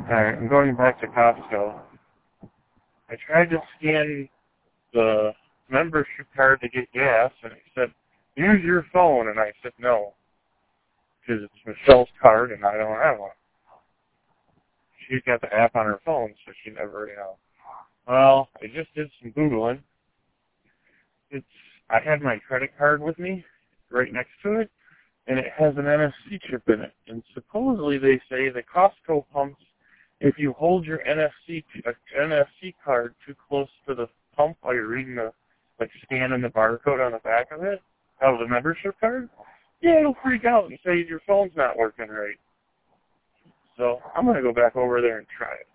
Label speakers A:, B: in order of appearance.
A: Alright, I'm going back to Costco. I tried to scan the membership card to get gas, and it said, use your phone, and I said no, because it's Michelle's card, and I don't have one. She's got the app on her phone, so she never, Well, I just did some Googling. I had my credit card with me, right next to it, and it has an NFC chip in it. And supposedly they say the Costco pumps, if you hold your NFC card too close to the pump while you're reading scanning the barcode on the back of it, of the membership card, yeah, it'll freak out and say your phone's not working right. So I'm going to go back over there and try it.